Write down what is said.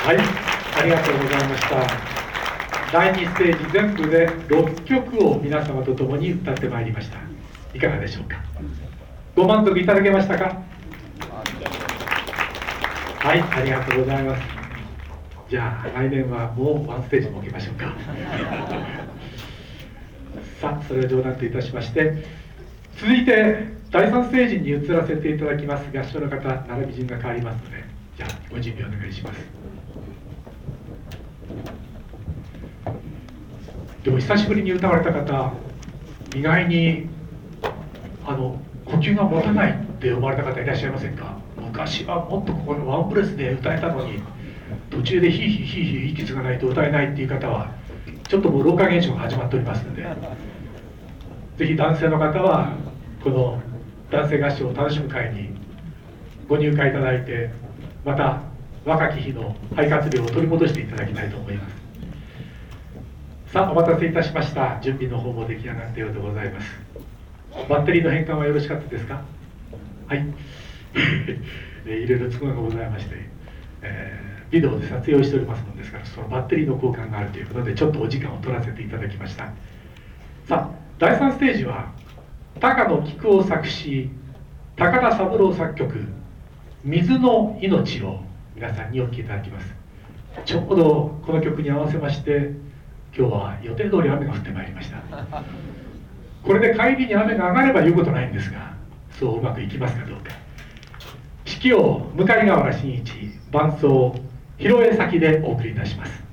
はい、ありがとうございました。第2ステージ全部で6曲を皆様と共に歌ってまいりました。いかがでしょうか。ご満足いただけましたか。はい、ありがとうございます。じゃあ来年はもうワンステージ設けましょうか。さあ、それは冗談といたしまして、続いて第3ステージに移らせていただきます。合唱の方、並び順が変わりますので、じゃあご準備お願いします。でも久しぶりに歌われた方、意外に呼吸が持たないって思われた方いらっしゃいませんか。昔はもっとここのワンブレスで歌えたのに、途中でヒーヒーヒーヒー息継がないと歌えないっていう方はちょっともう老化現象が始まっておりますので、ぜひ男性の方はこの男性合唱を楽しむ会にご入会いただいて、また若き日の肺活量を取り戻していただきたいと思います。さあ、お待たせいたしました。準備の方も出来上がったようでございます。バッテリーの変換はよろしかったですか。はい。いろいろ都合がございまして、ビデオで撮影をしておりますのですから、そのバッテリーの交換があるということでちょっとお時間を取らせていただきました。さあ、第3ステージは高野菊夫作詞、高田三郎作曲、水の命を皆さんにお聴きいただきます。ちょうどこの曲に合わせまして今日は予定通り雨が降ってまいりました。これで帰りに雨が上がれば言うことないんですが、そううまくいきますかどうか。指揮を向河原慎一、伴奏広江咲でお送りいたします。